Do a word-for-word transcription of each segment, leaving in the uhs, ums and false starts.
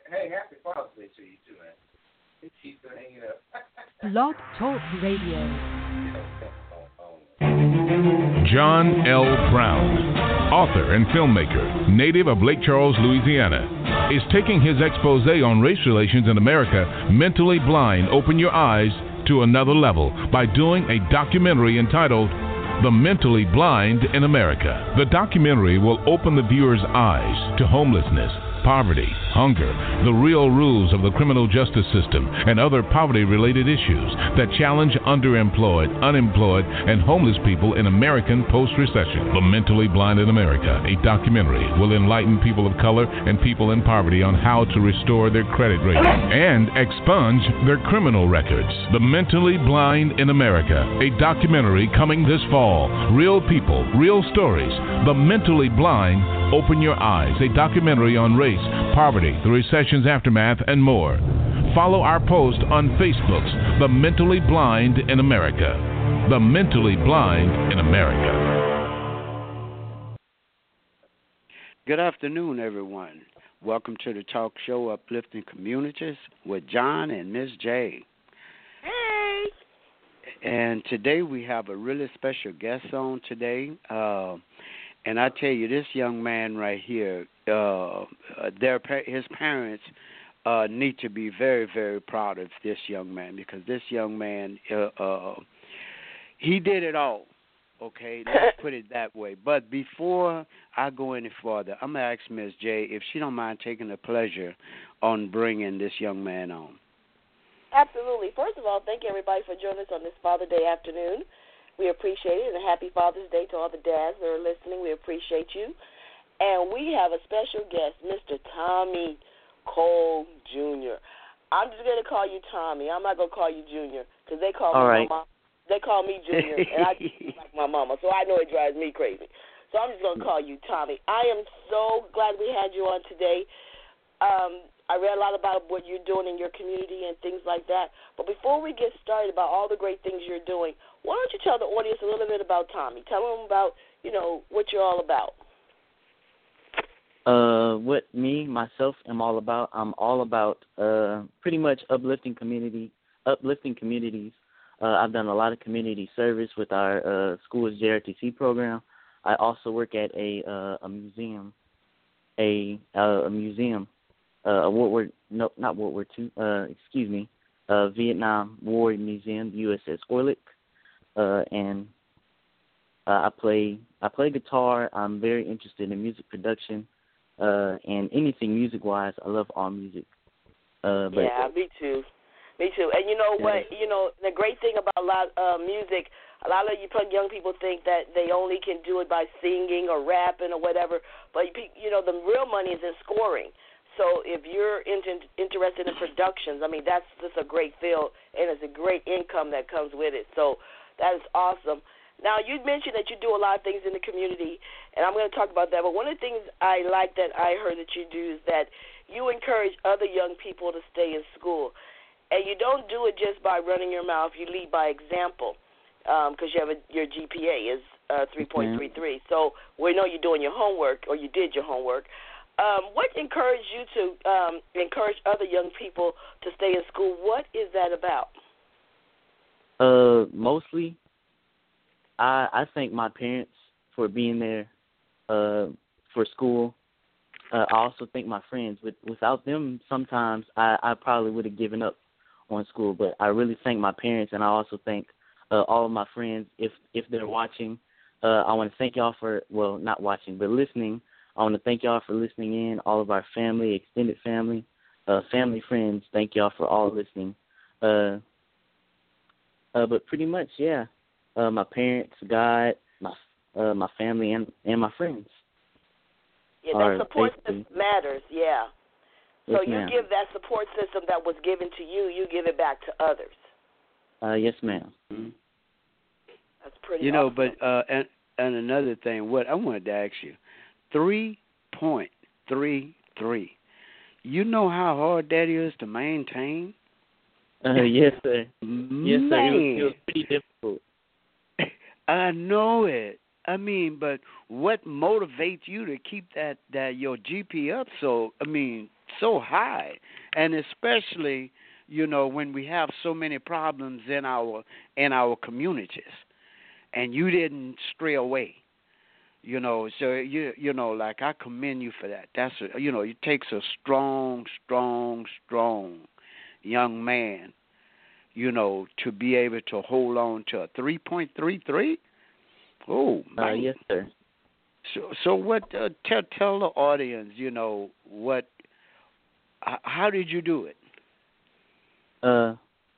Hey, happy Father's Day to you too, man. She's still hanging up. Blog Talk Radio. John L. Brown, author and filmmaker, native of Lake Charles, Louisiana, is taking his expose on race relations in America, Mentally Blind, Open Your Eyes, to another level by doing a documentary entitled The Mentally Blind in America. The documentary will open the viewer's eyes to homelessness, poverty, hunger, the real rules of the criminal justice system, and other poverty-related issues that challenge underemployed, unemployed, and homeless people in American post-recession. The Mentally Blind in America, a documentary, will enlighten people of color and people in poverty on how to restore their credit rating and expunge their criminal records. The Mentally Blind in America, a documentary coming this fall. Real people, real stories. The Mentally Blind, Open Your Eyes, a documentary on race, poverty, the recession's aftermath, and more. Follow our post on Facebook's The Mentally Blind in America. The Mentally Blind in America. Good afternoon, everyone. Welcome to the talk show Uplifting Communities with John and Miss J. Hey! And today we have a really special guest on today. Uh, And I tell you, this young man right here, uh, their his parents uh, need to be very, very proud of this young man, because this young man, uh, uh, he did it all. Okay, let's put it that way. But before I go any further, I'm gonna ask Miss J if she don't mind taking the pleasure on bringing this young man on. Absolutely. First of all, thank you everybody for joining us on this Father's Day afternoon. We appreciate it, and a happy Father's Day to all the dads that are listening. We appreciate you. And we have a special guest, Mister Tommy Cole Junior I'm just going to call you Tommy. I'm not going to call you Junior, because they call all me right. my mama. They call me Junior, and I just like my mama, so I know it drives me crazy. So I'm just going to call you Tommy. I am so glad we had you on today. Um, I read a lot about what you're doing in your community and things like that. But before we get started about all the great things you're doing, why don't you tell the audience a little bit about Tommy? Tell them about, you know, what you're all about. Uh, what me, myself, am all about, I'm all about uh, pretty much uplifting community, uplifting communities. Uh, I've done a lot of community service with our uh, school's J R T C program. I also work at a uh, a museum, a uh, a museum. Uh, World War no, not World War Two. Uh, excuse me, uh, Vietnam War Museum, U S S Orlik, uh, and uh, I play I play guitar. I'm very interested in music production, uh, and anything music wise. I love all music. Uh, but, yeah, me too, me too. And you know yeah. what? You know the great thing about a lot uh, music. A lot of you young people think that they only can do it by singing or rapping or whatever. But you know the real money is in scoring. So if you're in, interested in productions, I mean, that's just a great field, and it's a great income that comes with it. So that is awesome. Now, you mentioned that you do a lot of things in the community, and I'm going to talk about that. But one of the things I like that I heard that you do is that you encourage other young people to stay in school. And you don't do it just by running your mouth. You lead by example, because um, you have a, your G P A is uh, three point three three. So we know you're doing your homework, or you did your homework. Um, what encouraged you to um, encourage other young people to stay in school? What is that about? Uh, mostly, I I thank my parents for being there uh, for school. Uh, I also thank my friends. With, without them, sometimes I, I probably would have given up on school. But I really thank my parents, and I also thank uh, all of my friends. If if they're watching, uh, I want to thank y'all for, well, not watching, but listening. I want to thank y'all for listening in, all of our family, extended family, uh, family, friends. Thank y'all for all listening. Uh, uh, but pretty much, yeah, uh, my parents, God, my uh, my family, and, and my friends. Yeah, that support system matters, yeah. So yes, you ma'am. give that support system that was given to you, you give it back to others. Uh, yes, ma'am. Mm-hmm. That's pretty You know, awesome. but uh, and, and another thing, what I wanted to ask you, three point three three. You know how hard that is to maintain? Uh, yes, sir. Man. Yes, sir. It was, it was pretty difficult. I know it. I mean, but what motivates you to keep that, that your G P A up? So, I mean, so high, and especially, you know, when we have so many problems in our in our communities, and you didn't stray away. You know, so you you know, like I commend you for that. That's a, you know, it takes a strong, strong, strong young man, you know, to be able to hold on to a three point three three. Oh, man. Uh, yes, sir. So, so what? Uh, tell tell the audience, you know, what? H- how did you do it? Uh,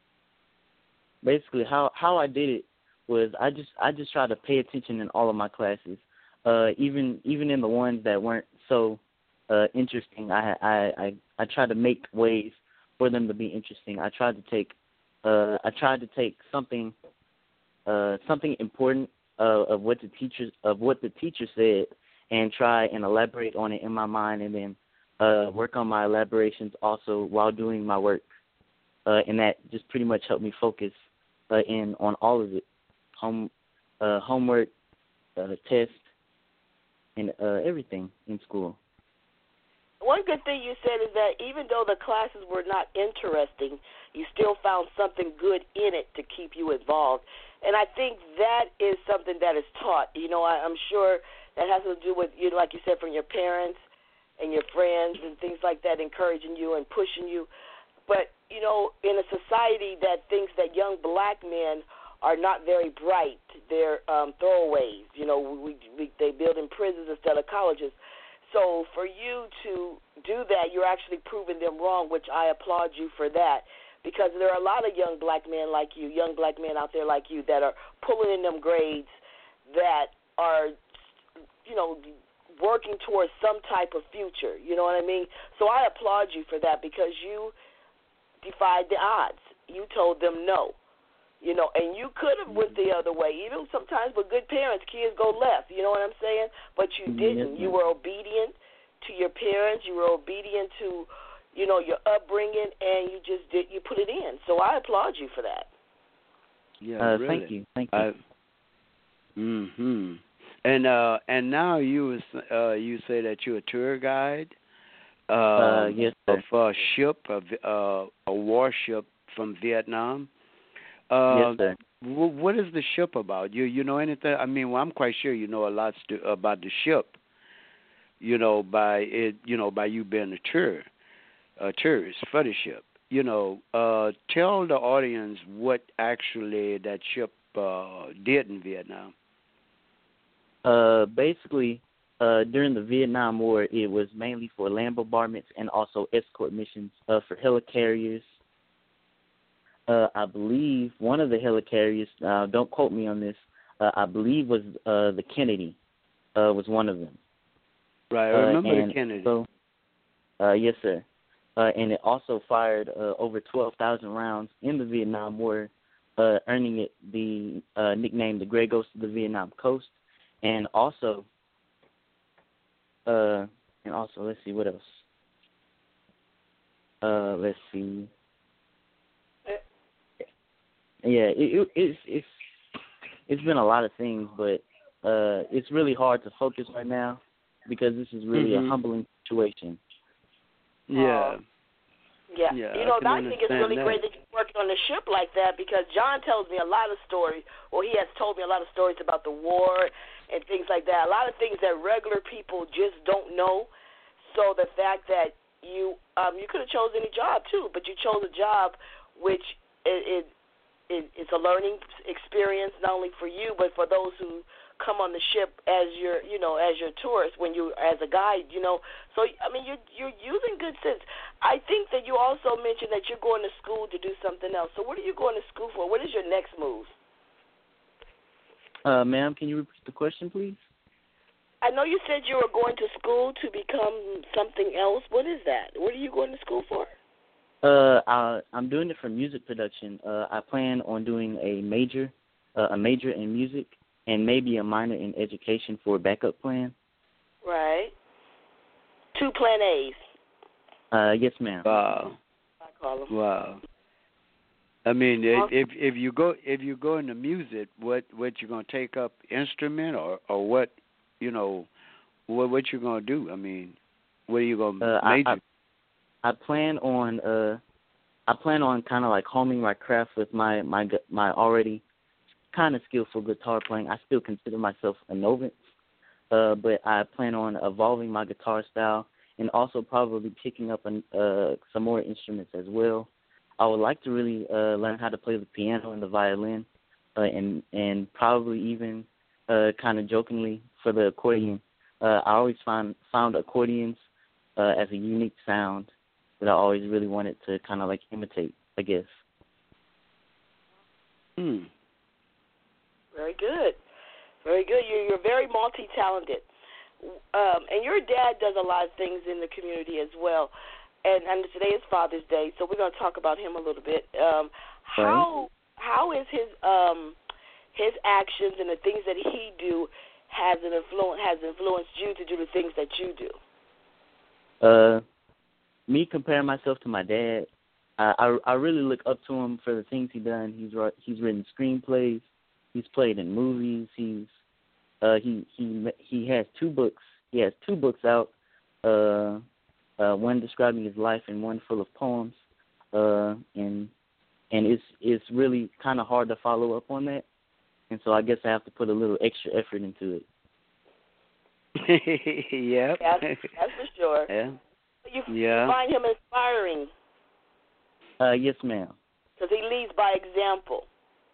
basically, how how I did it was I just I just tried to pay attention in all of my classes. Uh, even even in the ones that weren't so uh, interesting, I, I I I tried to make ways for them to be interesting. I tried to take uh, I tried to take something uh, something important uh, of what the teachers of what the teacher said and try and elaborate on it in my mind, and then uh, work on my elaborations also while doing my work. Uh, and that just pretty much helped me focus uh, in on all of it, home uh, homework, uh, tests, and uh, everything in school. One good thing you said is that even though the classes were not interesting, you still found something good in it to keep you involved. And I think that is something that is taught. You know, I, I'm sure that has to do with, you know, like you said, from your parents and your friends and things like that, encouraging you and pushing you. But, you know, in a society that thinks that young black men are not very bright, they're um, throwaways. You know, we, we they build in prisons instead of colleges. So for you to do that, you're actually proving them wrong, which I applaud you for that, because there are a lot of young black men like you, young black men out there like you that are pulling in them grades that are, you know, working towards some type of future. You know what I mean? So I applaud you for that because you defied the odds. You told them no. You know, and you could have went the other way. Even sometimes with good parents, kids go left. You know what I'm saying? But you didn't. You were obedient to your parents. You were obedient to, you know, your upbringing, and you just did. You put it in. So I applaud you for that. Yeah, uh, really. Thank you. Thank you. I, mm-hmm. And uh, and now you was uh, you say that you're a tour guide. Uh, uh, yes, sir. Of a ship, a, uh, a warship from Vietnam. Uh, yes, sir. W- what is the ship about? You you know anything? I mean, well, I'm quite sure you know a lot st- about the ship. You know, by it, you know, by you being a tour, a tourist for the ship. You know, uh, tell the audience what actually that ship uh, did in Vietnam. Uh, basically, uh, during the Vietnam War, it was mainly for land bombardments and also escort missions uh, for helicarriers. Uh, I believe one of the helicarriers, uh, don't quote me on this, uh, I believe was uh, the Kennedy, uh, was one of them. Right, I remember uh, the Kennedy. So, uh, yes, sir. Uh, and it also fired uh, over twelve thousand rounds in the Vietnam War, uh, earning it the uh, nickname the Grey Ghost of the Vietnam Coast. And also, uh, and also, let's see, what else? Uh, let's see. Yeah, it, it, it's it's it's been a lot of things, but uh, it's really hard to focus right now because this is really mm-hmm. a humbling situation. Yeah. Yeah. yeah you know, I, I think it's really that. great that you're working on a ship like that because John tells me a lot of stories, or he has told me a lot of stories about the war and things like that, a lot of things that regular people just don't know. So the fact that you um, you could have chosen any job, too, but you chose a job which is, is it's a learning experience not only for you but for those who come on the ship as your, you know, as your tourist when you as a guide, you know. So I mean, you're you're using good sense. I think that you also mentioned that you're going to school to do something else. So what are you going to school for? What is your next move? Uh, ma'am, can you repeat the question, please? I know you said you were going to school to become something else. What is that? What are you going to school for? Uh, I, I'm doing it for music production. Uh, I plan on doing a major, uh, a major in music, and maybe a minor in education for a backup plan. Right. Two plan A's. Uh, yes, ma'am. Wow. I call them. Wow. I mean, Awesome. if if you go if you go into music, what what you gonna take up instrument or or what, you know, what what you gonna do? I mean, what are you gonna uh, major? I, I, I plan on uh I plan on kind of like honing my craft with my my gu- my already kind of skillful guitar playing. I still consider myself a novice, uh, but I plan on evolving my guitar style and also probably picking up an, uh, some more instruments as well. I would like to really uh, learn how to play the piano and the violin, uh, and and probably even uh, kind of jokingly for the accordion. Uh, I always find found accordions uh, as a unique sound that I always really wanted to kind of like imitate, I guess. Hmm. Very good. Very good. You're, you're very multi-talented. Um, and your dad does a lot of things in the community as well. And, and today is Father's Day, so we're going to talk about him a little bit. Um, how how is his um, his actions and the things that he do has an influ- has influenced you to do the things that you do? Uh, me comparing myself to my dad, I, I I really look up to him for the things he done. He's he's written screenplays. He's played in movies. He's uh, he he he has two books. He has two books out. Uh, uh, one describing his life and one full of poems. Uh, and and it's it's really kind of hard to follow up on that. And so I guess I have to put a little extra effort into it. Yep. That's, that's for sure. Yeah. You, Yeah. you find him inspiring Uh, yes, ma'am. because he leads by example.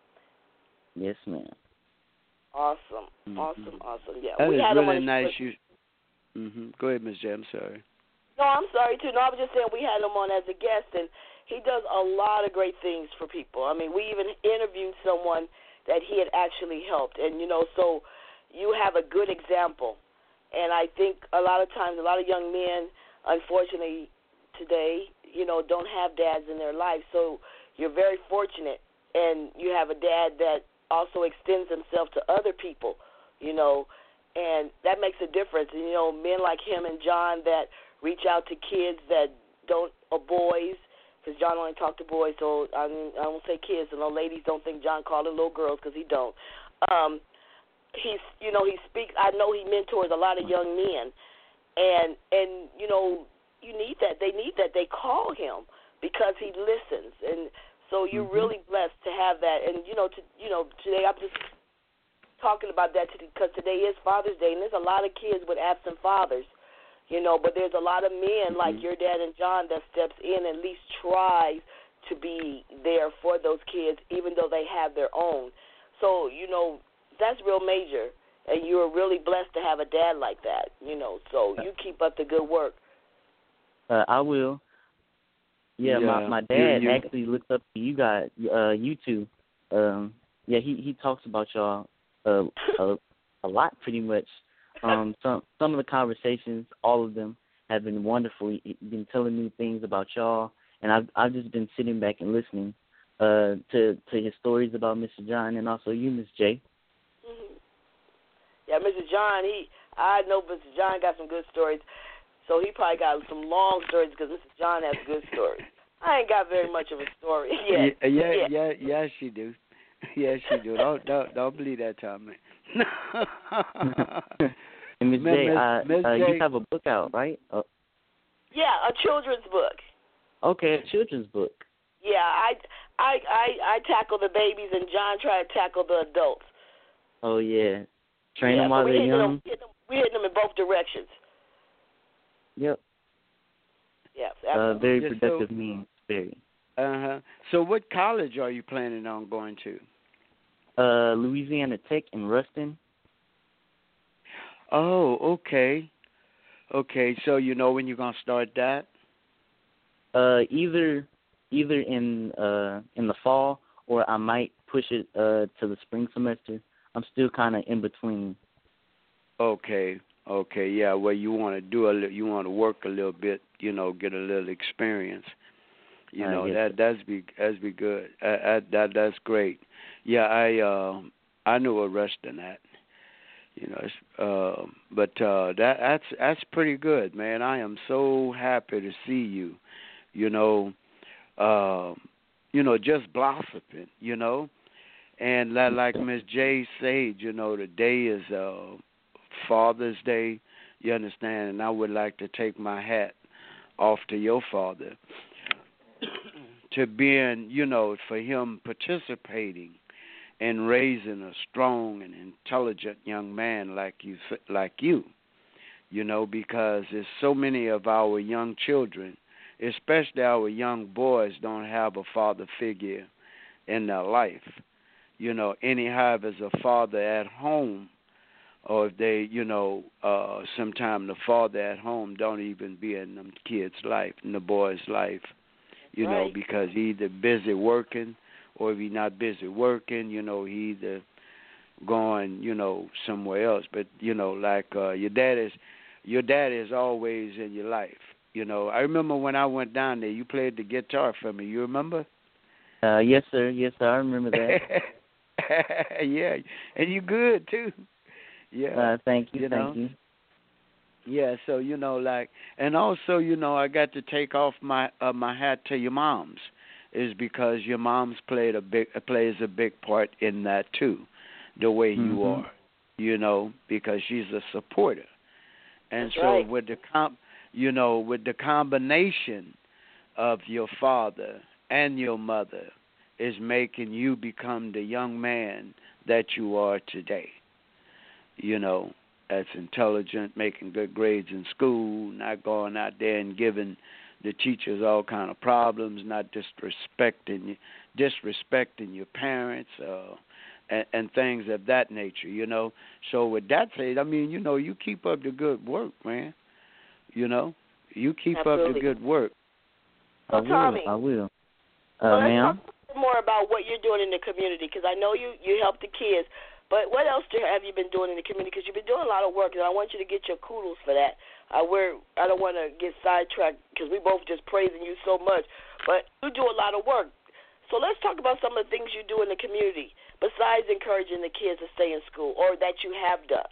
Yes, ma'am. Awesome, Mhm. awesome, awesome. Yeah, That we is had him really on the nice. show. You. Mhm. Go ahead, Miss J. I'm sorry. No, I'm sorry too. No, I was just saying we had him on as a guest, and he does a lot of great things for people. I mean, we even interviewed someone that he had actually helped, and you know, so you have a good example. And I think a lot of times, a lot of young men, unfortunately, today, you know, don't have dads in their life. So you're very fortunate, and you have a dad that also extends himself to other people, you know, and that makes a difference. And, you know, men like him and John that reach out to kids that don't, or boys, because John only talked to boys, so I mean, I won't say kids, so no ladies don't think John called them little girls, because he don't. Um, he's, you know, he speaks, I know he mentors a lot of young men, and, and you know, you need that. They need that. They call him because he listens, and so you're Mm-hmm. really blessed to have that. And you know, to, you know, today I'm just talking about that because today is Father's Day, and there's a lot of kids with absent fathers, you know. But there's a lot of men Mm-hmm. like your dad and John that steps in and at least tries to be there for those kids, even though they have their own. So you know, that's real major, and you're really blessed to have a dad like that, you know. So you keep up the good work. Uh, I will. Yeah, Yeah, my my you- dad you- actually looks up to you guys, uh, you two. Um, yeah, he he talks about y'all uh, a a lot, pretty much. Um, some some of the conversations, all of them, have been wonderful. He's been telling me things about y'all, and I've I've just been sitting back and listening uh, to to his stories about Mister John and also you, Miss J. Mm-hmm. Yeah, Mister John, he I know Mister John got some good stories. So he probably got some long stories because Mister John has good stories. I ain't got very much of a story yet. Yeah, yeah, yeah. yeah, yes, she do. Yes, she do. Don't don't don't believe that, Tommy. And Miss Miss- J, uh, Miss uh, J- you have a book out, right? Uh, Yeah, a children's book. okay, a children's book. Yeah, I, I, I, I tackle the babies, and John tried to tackle the adults. Oh yeah, train yeah, them so while we they're hitting young. Them, hitting them, we hitting them in both directions. Yep. Yeah, Uh, absolutely. very Yeah, productive so- means very. Uh huh. So, what college are you planning on going to? Uh, Louisiana Tech in Ruston. Oh, okay. Okay, so you know when you're gonna start that? Uh, either either in uh in the fall, or I might push it uh to the spring semester. I'm still kind of in between. Okay, okay, yeah. Well, you want to do a, li- you want to work a little bit, you know, get a little experience. You Uh, know, yes, that that's be that's be good. Uh, uh, that that's great. Yeah, I uh, I knew a Ruston at. You know, it's, uh, but uh, that that's that's pretty good, man. I am so happy to see you. You know, uh, you know, just blossoming. You know, and like, like Miss J said, you know, today is uh, Father's Day. You understand, and I would like to take my hat off to your father, to being, you know, for him participating in raising a strong and intelligent young man like you, like you, you know, because there's so many of our young children, especially our young boys, don't have a father figure in their life. You know, anyhow, if there's a father at home, or if they, you know, uh, sometimes the father at home don't even be in them kids' life, in the boy's life, you right. know, because he either busy working, or if he's not busy working, you know, he either going, you know, somewhere else. But, you know, like uh, your dad is, your dad is always in your life. You know, I remember when I went down there, you played the guitar for me. You remember? Uh, yes, sir. Yes, sir. I remember that. Yeah, and you good too. Yeah. Uh, thank you. you thank know? you. Yeah. So you know, like, and also, you know, I got to take off my uh, my hat to your moms, is because your mom's played a big plays a big part in that too, the way mm-hmm. you are, you know, because she's a supporter, and That's so right. with the com, you know, with the combination of your father and your mother is making you become the young man that you are today. You know, that's intelligent, making good grades in school, not going out there and giving the teachers all kind of problems, not disrespecting disrespecting your parents, uh, and, and things of that nature, you know. So with that said, I mean, you know, you keep up the good work, man. You know, you keep Absolutely. up the good work. So I will. Tommy, I will. Uh, well, let's ma'am? talk more about what you're doing in the community, because I know you, you help the kids. But what else do, have you been doing in the community? Because you've been doing a lot of work, and I want you to get your kudos for that. Uh, we're, I don't want to get sidetracked because we both just praising you so much. But you do a lot of work. So let's talk about some of the things you do in the community besides encouraging the kids to stay in school, or that you have done.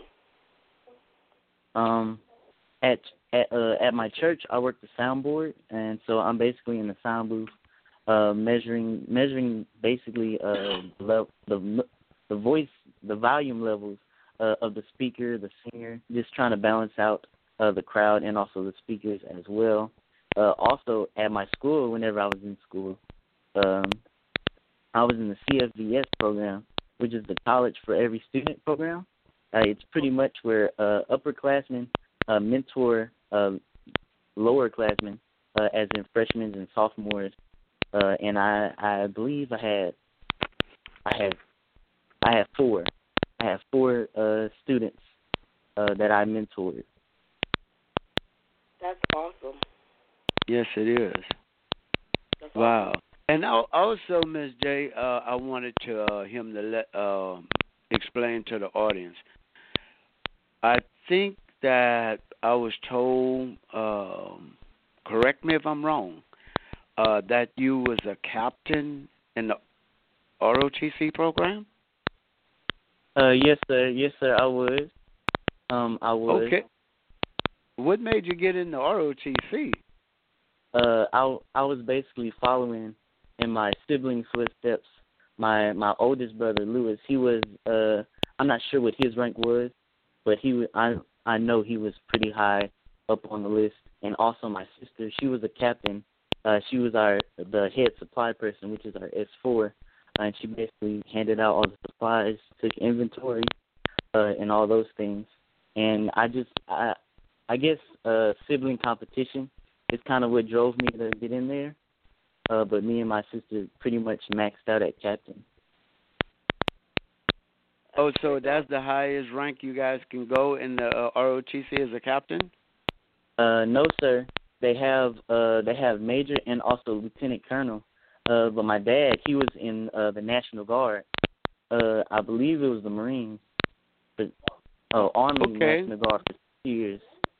Um, at at uh, at my church, I work the soundboard, and so I'm basically in the sound booth, uh, measuring measuring basically uh the the the voice, the volume levels uh, of the speaker, the singer, just trying to balance out uh, the crowd and also the speakers as well. Uh, also, at my school, whenever I was in school, um, I was in the C F V S program, which is the College for Every Student program. Uh, it's pretty much where uh, upperclassmen uh, mentor uh, lowerclassmen, uh, as in freshmen and sophomores. Uh, and I, I believe I had, I had, I had four. I have four uh, students uh, that I mentored. That's awesome. Yes, it is. That's Wow. awesome. And also, Miz J, uh, I wanted to uh, him to let uh, explain to the audience. I think that I was told, um, correct me if I'm wrong, uh, that you was a captain in the R O T C program? Uh, yes, sir. Yes, sir, I was. Um, I was. Okay. What made you get in the R O T C? Uh, I, I was basically following in my siblings' footsteps. My my oldest brother, Lewis, he was, uh, I'm not sure what his rank was, but he was, I, I know he was pretty high up on the list. And also my sister, she was a captain. Uh, she was our the head supply person, which is our S four. Uh, and she basically handed out all the supplies, took inventory, uh, and all those things. And I just, I, I guess uh, sibling competition is kind of what drove me to get in there. Uh, but me and my sister pretty much maxed out at captain. Oh, so that's the highest rank you guys can go in the uh, R O T C as a captain? Uh, no, sir. They have uh, they have major and also lieutenant colonel. Uh, but my dad, he was in uh, the National Guard. Uh, I believe it was the Marines. But, oh, Army Okay. National Guard for two years.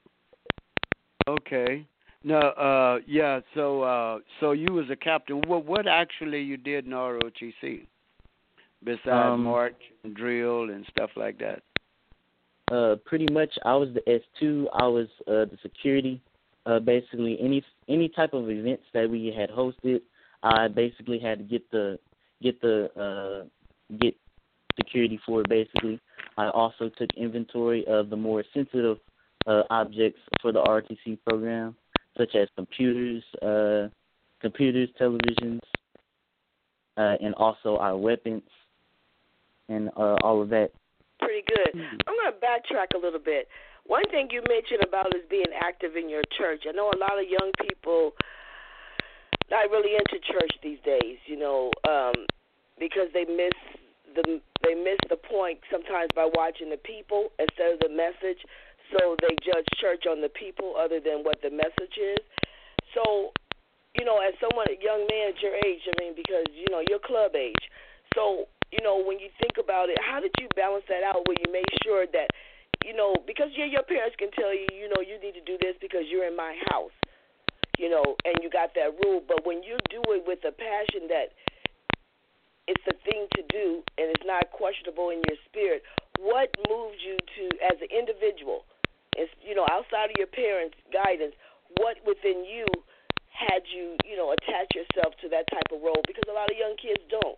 Okay. No, uh, yeah. So, uh, so you was a captain. What, what actually you did in R O T C besides Um, march and drill and stuff like that? Uh, pretty much, I was the S two. I was uh, the security. Uh, basically, any any type of events that we had hosted, I basically had to get the get the uh, get security for. Basically, I also took inventory of the more sensitive uh, objects for the R T C program. such as computers, uh, computers, televisions, uh, and also our weapons and uh, all of that. Pretty good. I'm going to backtrack a little bit. One thing you mentioned about is being active in your church. I know a lot of young people not really into church these days, you know, um, because they miss the they miss the point sometimes by watching the people instead of the message. So they judge church on the people other than what the message is. So, you know, as someone, a young man at your age, I mean, because, you know, you're club age. So, you know, when you think about it, how did you balance that out where you made sure that, you know, because yeah, your parents can tell you, you know, you need to do this because you're in my house, you know, and you got that rule. But when you do it with a passion that it's the thing to do and it's not questionable in your spirit, what moved you to, as an individual, is, you know, outside of your parents' guidance, what within you had you, you know, attach yourself to that type of role? Because a lot of young kids don't.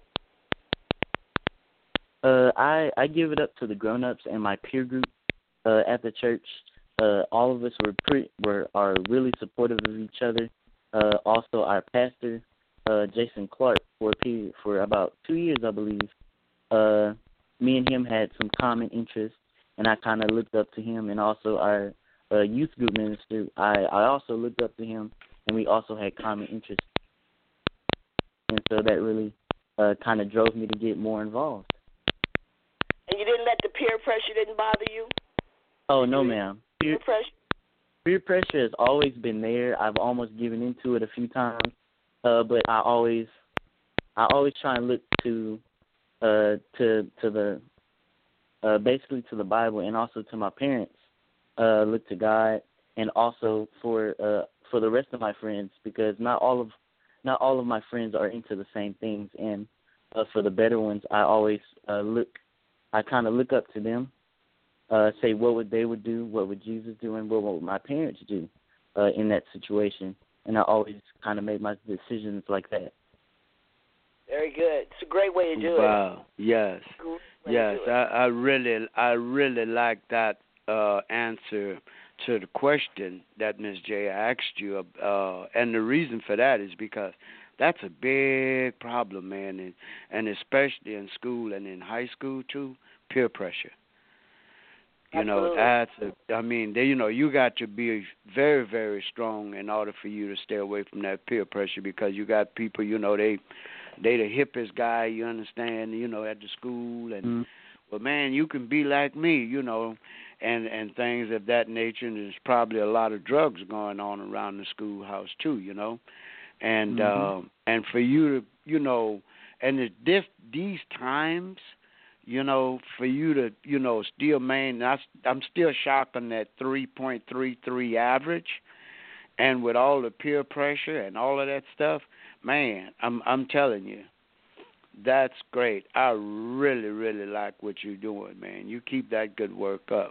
Uh, I, I give it up to the grown-ups and my peer group uh, at the church. Uh, all of us were pretty, were are really supportive of each other. Uh, also, our pastor, uh, Jason Clark, for a period, for about two years, I believe. Uh, me and him had some common interests, and I kind of looked up to him. And also, our uh, youth group minister, I, I also looked up to him, and we also had common interests. And so that really uh, kind of drove me to get more involved. And you didn't let the peer pressure didn't bother you? Oh, no, ma'am. Peer, peer pressure? Peer pressure has always been there. I've almost given into it a few times, uh, but I always, I always try and look to, uh, to to the, uh, basically to the Bible and also to my parents. Uh, look to God, and also for uh, for the rest of my friends, because not all of, not all of my friends are into the same things, and uh, for the better ones, I always uh, look. I kind of look up to them, uh, say what would they would do, what would Jesus do, and what would my parents do uh, in that situation. And I always kind of make my decisions like that. Very good. It's a great way to do wow. it. Wow. Yes. Yes. I, I really, I really like that uh, answer to the question that Miz J asked you. Uh, and the reason for that is because that's a big problem, man, and, and especially in school and in high school too, peer pressure. You Absolutely. know, that's a, I mean, they, you know, you got to be very, very strong in order for you to stay away from that peer pressure, because you got people, you know, they they the hippest guy, you understand, you know, at the school, and mm-hmm. well, man, you can be like me, you know, and and things of that nature. And there's probably a lot of drugs going on around the schoolhouse too, you know. And mm-hmm. uh, and for you to, you know, and it's this, these times, you know, for you to, you know, still maintain, I, I'm still shocked on that three point three three average, and with all the peer pressure and all of that stuff, man, I'm I'm telling you, that's great. I really, really like what you're doing, man. You keep that good work up.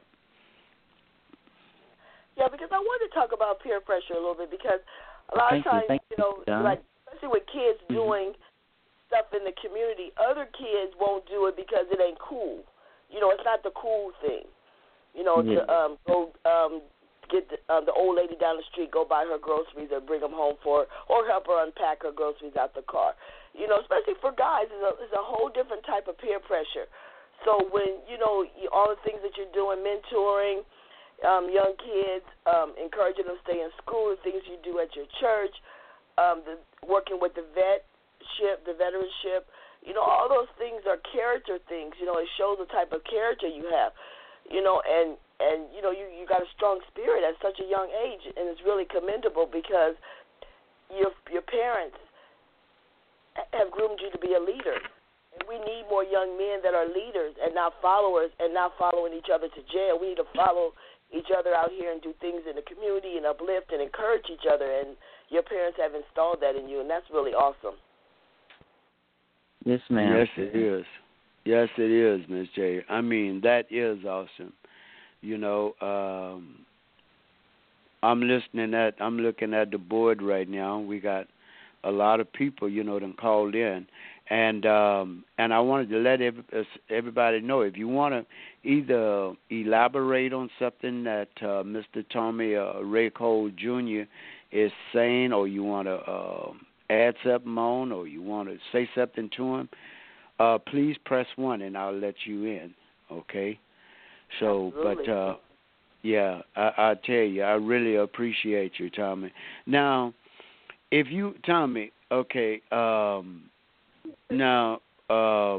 Yeah, because I wanted to talk about peer pressure a little bit, because a lot Thank of times, you, you, you know, you, like especially with kids mm-hmm. doing stuff in the community, other kids won't do it because it ain't cool. You know, it's not the cool thing. You know, yeah. to um, go um, get the, um, the old lady down the street, go buy her groceries or bring them home for her, or help her unpack her groceries out the car. You know, especially for guys, it's a, it's a whole different type of peer pressure. So when, you know, you, all the things that you're doing, mentoring um, young kids, um, encouraging them to stay in school, the things you do at your church, um, the, working with the vetship, the veteranship, you know, all those things are character things. You know, it shows the type of character you have, you know, and, and you know, you, you got a strong spirit at such a young age, and it's really commendable, because your your parents have groomed you to be a leader. And we need more young men that are leaders and not followers, and not following each other to jail. We need to follow each other out here and do things in the community and uplift and encourage each other. And your parents have installed that in you, and that's really awesome. Yes, ma'am. Yes, it is. Yes, it is, Miz J. I mean, that is awesome. You know, um, I'm listening at, I'm looking at the board right now. We got a lot of people, you know, them called in. And um, and I wanted to let every, everybody know, if you want to either elaborate on something that uh, Mister Tommy uh, Ray Cole Junior is saying, or you want to uh, add something on, or you want to say something to him, uh, please press one, and I'll let you in. Okay. So, Absolutely. but uh, yeah, I, I tell you, I really appreciate you, Tommy. Now, if you, Tommy, okay, um, now, uh,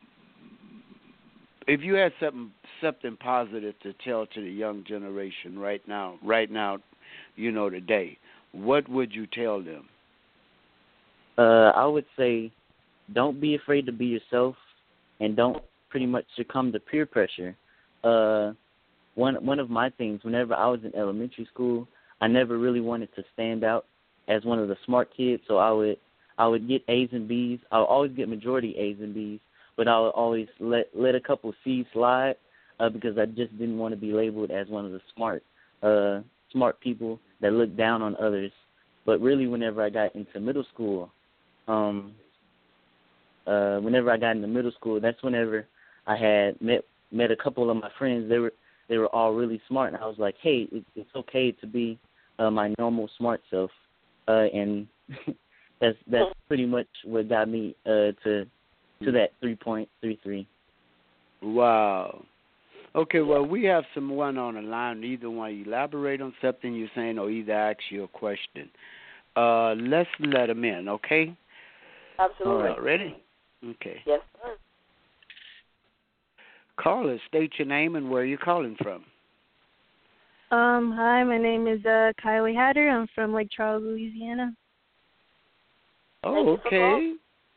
if you had something something positive to tell to the young generation right now, right now, you know, today, what would you tell them? Uh, I would say, don't be afraid to be yourself, and don't pretty much succumb to peer pressure. Uh, one one of my things, whenever I was in elementary school, I never really wanted to stand out as one of the smart kids, so I would I would get A's and B's. I would always get majority A's and B's, but I would always let let a couple C's slide uh, because I just didn't want to be labeled as one of the smart uh, smart people that look down on others. But really, whenever I got into middle school, um, uh, whenever I got into middle school, that's whenever I had met met a couple of my friends. They were they were all really smart, and I was like, hey, it, it's okay to be uh, my normal smart self, uh, and that's that's pretty much what got me uh, to to that three point three three. Wow. Okay, well, we have someone on the line. Either want to elaborate on something you're saying or either ask you a question. Uh, let's let them in, okay? Absolutely. All right, ready? Okay. Yes, sir. Caller, state your name and where you're calling from. Um, hi, my name is uh, Kylie Hatter. I'm from Lake Charles, Louisiana. Oh, okay.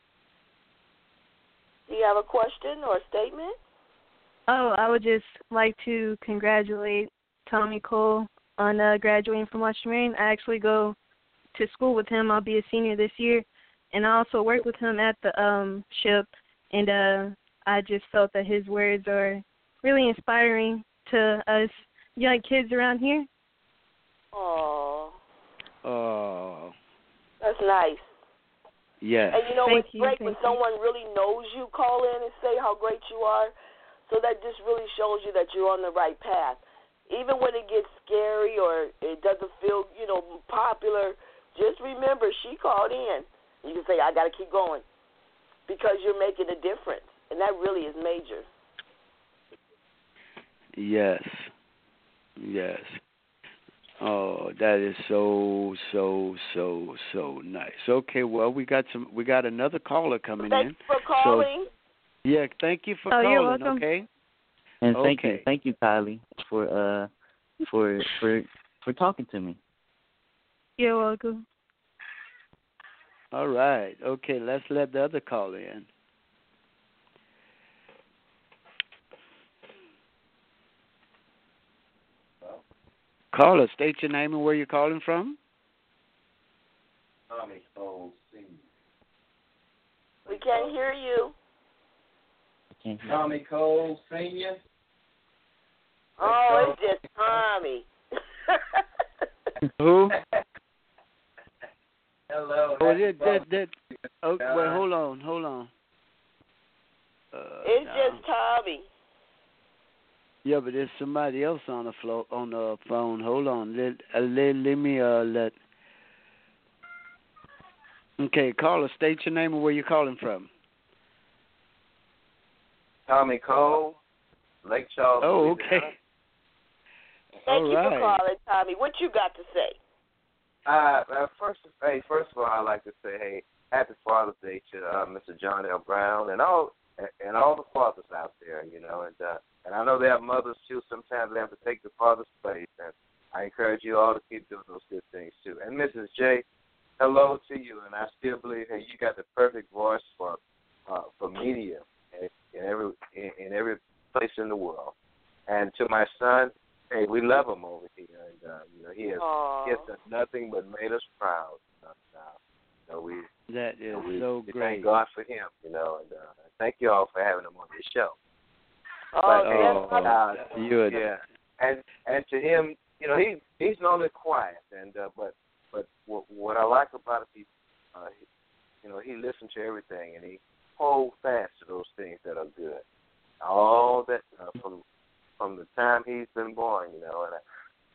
Do you have a question or a statement? Oh, I would just like to congratulate Tommy Cole on uh, graduating from Washington Marion. I actually go to school with him. I'll be a senior this year. And I also work with him at the um, ship, and uh, I just felt that his words are really inspiring to us young kids around here. Oh. Oh. That's nice. Yes. And you know, Thank it's you, great thank when you. someone really knows you, call in and say how great you are. So that just really shows you that you're on the right path. Even when it gets scary or it doesn't feel, you know, popular, just remember she called in. You can say, I got to keep going because you're making a difference. And that really is major. Yes. Yes. Oh, that is so, so, so, so nice. Okay, well, we got some. We got another caller coming Thanks in. for calling. So, yeah, thank you for Oh, calling. you're welcome. Okay. And thank Okay. you, thank you, Kylie, for uh for for for talking to me. You're welcome. All right. Okay, let's let the other caller in. Caller, state your name and where you're calling from. Tommy Cole Senior We can't hear you. Can't hear. Tommy Cole Senior Oh, it's just Tommy. Who? Hello. Oh, happy that, that, birthday. that, oh, well, hold on, hold on. Uh, It's no. just Tommy. Yeah, but there's somebody else on the flo- on the phone. Hold on. Let uh, let, let me uh let. Okay, caller, state your name and where you're calling from. Tommy Cole, Lake Charles. Oh, Louisiana. okay. Thank All you right. for calling, Tommy. What you got to say? Uh, uh, first, hey, first of all, I'd like to say, hey, happy Father's Day to uh, Mister John L. Brown and all and all the fathers out there, you know, and uh, and I know they have mothers too. Sometimes they have to take the father's place, and I encourage you all to keep doing those good things too. And Missus J, hello to you, and I still believe that you got the perfect voice for uh, for media in, in every in, in every place in the world. And to my son, hey, we love him over here, and uh, you know he has Aww. he has done nothing but made us proud. Uh, you know, we That is you know, we, so we great. Thank God for him, you know, and uh, thank you all for having him on this show. Oh, But, yes, oh, Tommy. uh, you're yeah, and and to him, you know, he he's normally quiet, and uh, but but what, what I like about it, he, uh, he, you know, he listens to everything, and he holds fast to those things that are good. All that uh, from from the time he's been born, you know, and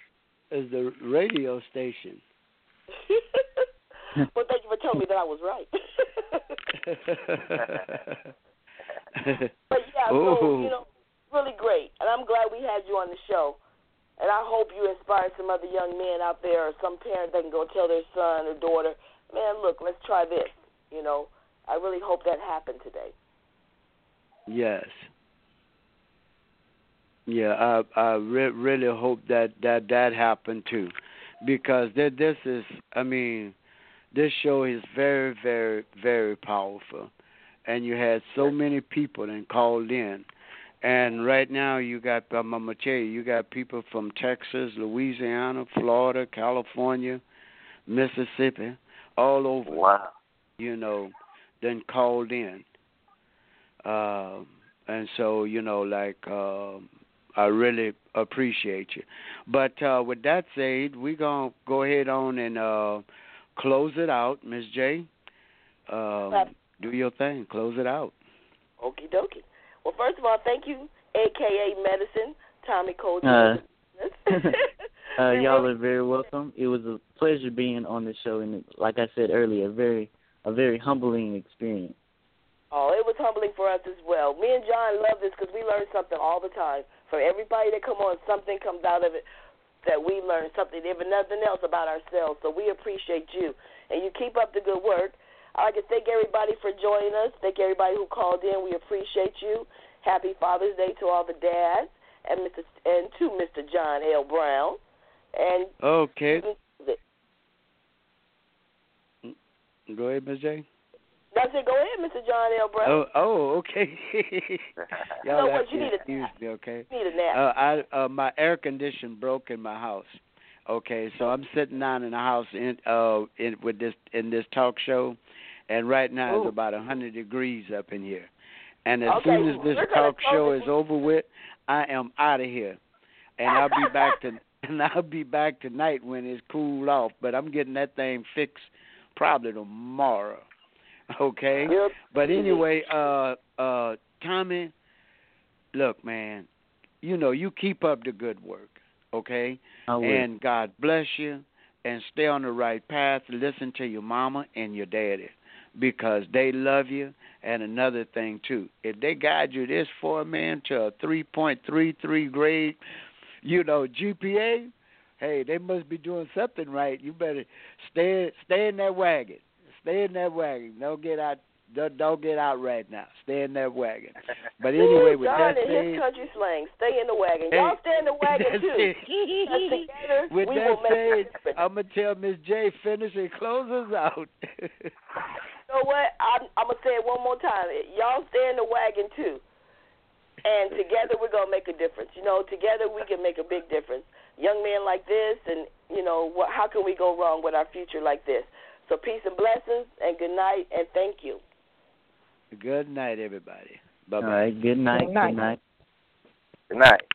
is the radio station. Well, thank you for telling me that I was right. But yeah, Ooh. so you know, really great, and I'm glad we had you on the show. And I hope you inspire some other young men out there, or some parent that can go tell their son or daughter, man, look, let's try this. You know, I really hope that happened today. Yes. Yeah, I I re- really hope that, that that happened too, because th- this is, I mean, this show is very, very, very powerful, and you had so many people that called in, and right now you got, I'm gonna tell you, you got people from Texas, Louisiana, Florida, California, Mississippi, all over. Wow. You know, then called in, uh, and so you know, like. Uh, I really appreciate you. But uh, with that said, we're going to go ahead on and uh, close it out. Miss J, um, do your thing. Close it out. Okie dokie. Well, first of all, thank you, a k a. Medicine, Tommy Cole. Uh, uh, y'all are very welcome. It was a pleasure being on the show, and like I said earlier, a very, a very humbling experience. Oh, it was humbling for us as well. Me and John love this because we learn something all the time. For everybody that come on, something comes out of it that we learn, something, if nothing else, about ourselves. So we appreciate you. and you keep up the good work. I'd like to thank everybody for joining us. Thank everybody who called in. We appreciate you. Happy Father's Day to all the dads and Mister and to Mister John L. Brown. And okay. Go ahead, Miz J. That's it. Go ahead, Mister John L. Brown. Oh, oh, okay. Y'all no, have what, you to need a excuse nap. me, okay? You need a nap. Uh, I uh, my air condition broke in my house. Okay, so I'm sitting down in the house in uh in with this in this talk show, and right now Ooh. it's about a hundred degrees up in here. And as Okay, soon as this talk show is it. over with, I am out of here, and I'll be back to and I'll be back tonight when it's cooled off. But I'm getting that thing fixed probably tomorrow. Okay, yep. But anyway, uh, uh, Tommy, look, man, you know you keep up the good work, okay? And God bless you, and stay on the right path. Listen to your mama and your daddy, because they love you. And another thing too, if they guide you this far, man, to a three point three three grade, you know, G P A, hey, they must be doing something right. You better stay stay in that wagon. Stay in that wagon. Don't get out. Don't, don't get out right now. Stay in that wagon. But anyway, with John that and said, his country slang, stay in the wagon. Hey, Y'all stay in the wagon too. Together, with we that will make said, I'm gonna tell Miss J finish and close us out. You know what? I'm, I'm gonna say it one more time. Y'all stay in the wagon too, and together we're gonna make a difference. You know, together we can make a big difference. Young men like this, and you know, what, how can we go wrong with our future like this? So peace and blessings, and good night, and thank you. Good night, everybody. Bye bye. All right. Good night. Good night. Good night. Good night.